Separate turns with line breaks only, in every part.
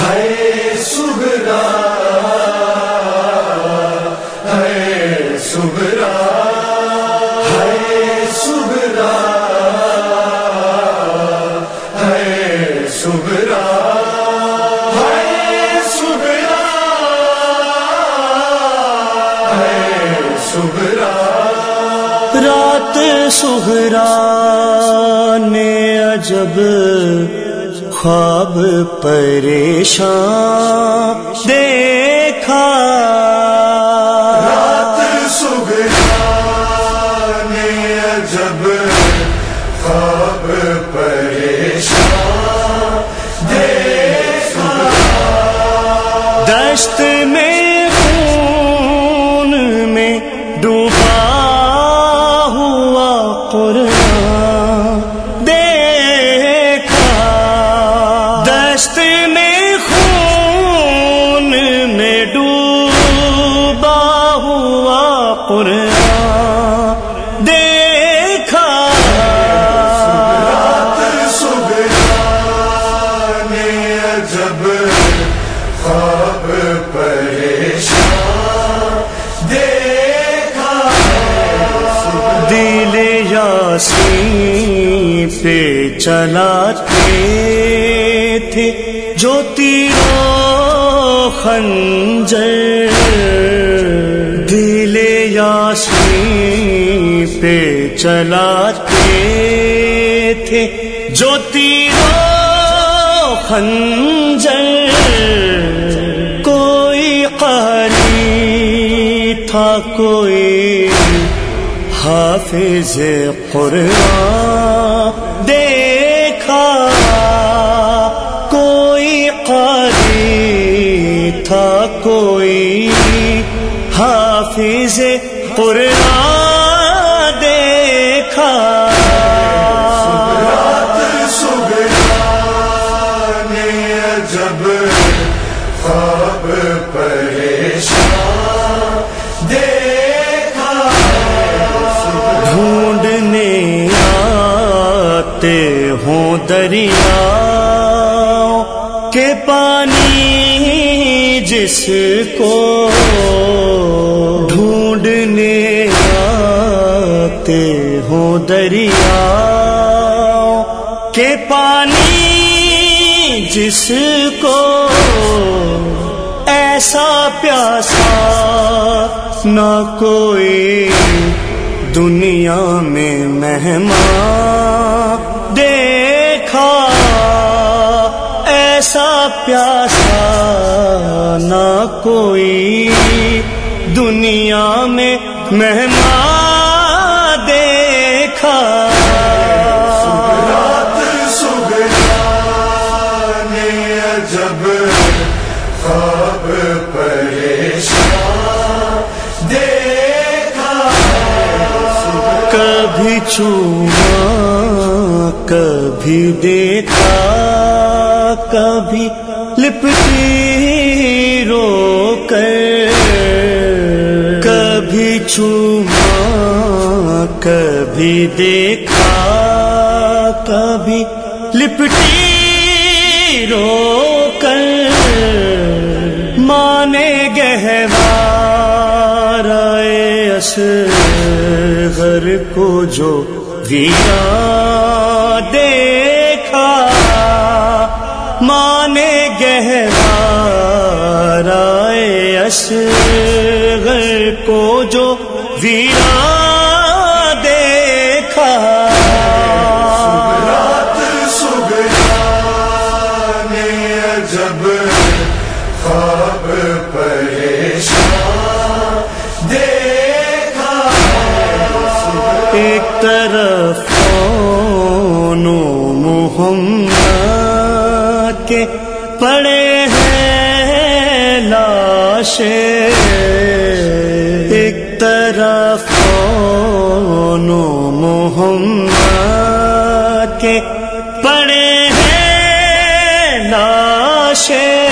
ہے صغرا ہے صغرا ہے صغرا ہے صغرا ہے صغرا ہے صغرا
رات صغرا نے عجب خواب پریشان دیکھا،
رات صغرا نے عجب خواب پریشان دیکھا،
دشت میں خون میں ڈوبا ہوا قرآن دیکھا، دشت میں خون میں ڈوبا ہوا قرآن دیکھا،
رات صغرا نے عجب خواب پریشان دیکھا،
دل یاسین پہ چلاتے تھے جو تیر و خنجر، دل یاسین پہ چلاتے تھے جو تیر و خنجر، کوئی قاری تھا کوئی حافظ قرآن دیکھا، کوئی قاری تھا کوئی حافظ قرآن دیکھا،
رات صغرا نے عجب خواب پریشان دیکھا،
ڈھونڈنے آتے ہوں دریا کے پانی جس کو، ڈھونڈنے آتے ہوں دریا کے پانی جس کو، ایسا پیاسا نہ کوئی دنیا میں مہمان دیکھا، ایسا پیاسا نہ کوئی دنیا میں مہمان دیکھا،
رات صغرا نے عجب خواب پریشان دیکھا،
کبھی چوما کبھی دیکھا، کبھی لپٹی رو کر، کبھی چوما کبھی دیکھا، کبھی لپٹی رو کر، مانے گہوارائے اصغر کو جو ویران دیکھا، مانے گہوارائے اصغر کو جو ویران دیکھا،
رات صغرا نے عجب خواب پریشان دیکھا،
ایک طرف کون محمد کے پڑے ہیں لاشیں، ایک طرف کون محمد کے پڑے ہیں لاشیں،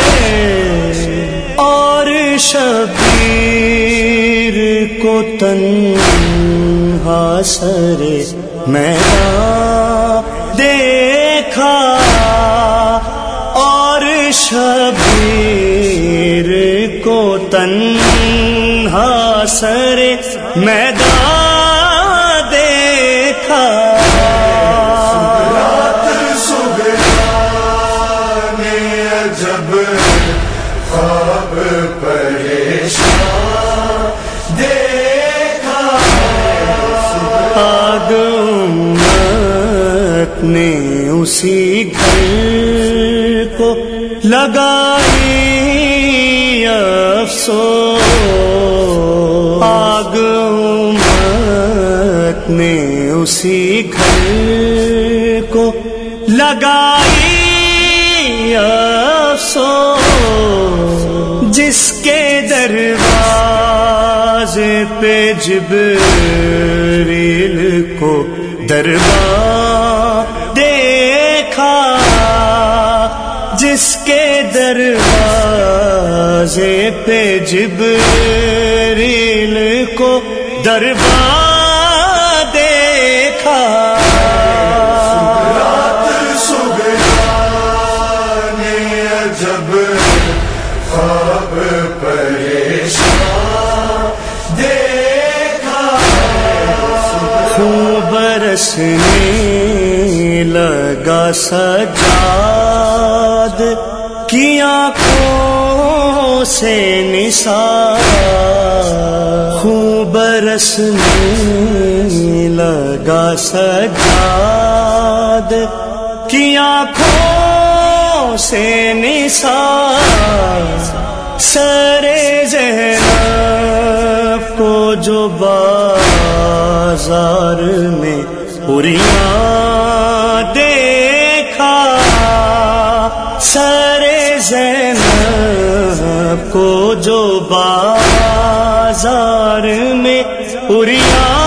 اور شبیر کو تنہا سر میدان دیکھا، اور شبیر کو تنہا سر میدان دیکھا،
رات سبحان عجب خواب پریشان دیکھا،
آگ امت نے اسی گھر کو لگائی افسوس، آگ امت نے اسی گھر کو لگائی افسوس، جس کے دروازے پہ جبریل کو دربار دیکھا، جس کے دروازے پہ جبریل کو دربار دیکھا،
رات سبحان عجب خواب پریشان دیکھا،
خون برسنے لگا سجاد کی آنکھوں سے نثار، خون برسنے لگا سجاد کی آنکھوں سے نثار، سر زینب کو جو بازار میں حوریاں دیکھا، سر زینب کو جو بازار میں حوریاں